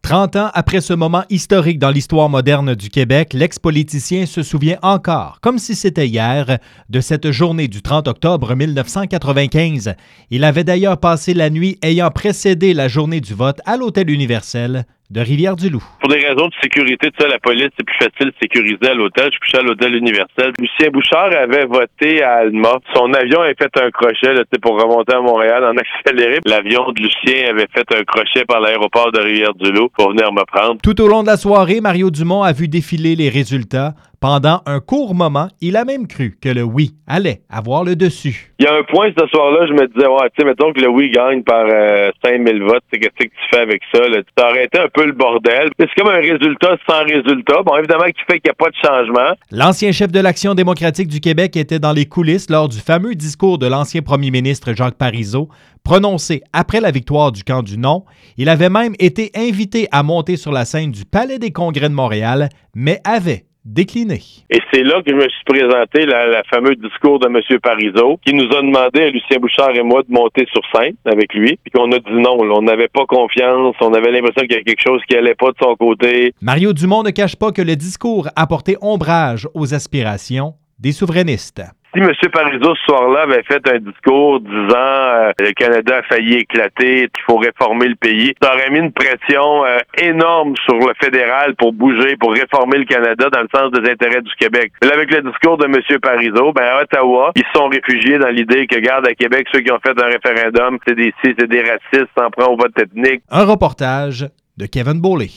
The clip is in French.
30 ans après ce moment historique dans l'histoire moderne du Québec, l'ex-politicien se souvient encore, comme si c'était hier, de cette journée du 30 octobre 1995. Il avait d'ailleurs passé la nuit ayant précédé la journée du vote à l'Hôtel Universel de Rivière-du-Loup. Pour des raisons de sécurité, la police, c'est plus facile de sécuriser à l'hôtel. Je couchais à l'Hôtel Universel. Lucien Bouchard avait voté à Alma. Son avion avait fait un crochet pour remonter à Montréal en accéléré. L'avion de Lucien avait fait un crochet par l'aéroport de Rivière-du-Loup pour venir me prendre. Tout au long de la soirée, Mario Dumont a vu défiler les résultats. Pendant un court moment, il a même cru que le oui allait avoir le dessus. Il y a un point ce soir-là, je me disais, mettons que le oui gagne par 5000 votes, qu'est-ce que tu fais avec ça? Ça aurait été un peu le bordel. C'est comme un résultat sans résultat. Bon, évidemment, qui fait qu'il n'y a pas de changement. L'ancien chef de l'Action démocratique du Québec était dans les coulisses lors du fameux discours de l'ancien premier ministre Jacques Parizeau, prononcé après la victoire du camp du non. Il avait même été invité à monter sur la scène du Palais des Congrès de Montréal, mais avait décliné. Et c'est là que je me suis présenté, la fameux discours de M. Parizeau, qui nous a demandé à Lucien Bouchard et moi de monter sur scène avec lui, puis qu'on a dit non. On n'avait pas confiance, on avait l'impression qu'il y avait quelque chose qui allait pas de son côté. Mario Dumont ne cache pas que le discours a porté ombrage aux aspirations des souverainistes. Si M. Parizeau, ce soir-là, avait fait un discours disant le Canada a failli éclater, qu'il faut réformer le pays, ça aurait mis une pression énorme sur le fédéral pour bouger, pour réformer le Canada dans le sens des intérêts du Québec. Là, avec le discours de M. Parizeau, à Ottawa, ils se sont réfugiés dans l'idée que, garde à Québec, ceux qui ont fait un référendum, c'est des racistes, s'en prend au vote ethnique. Un reportage de Kevin Beaulé.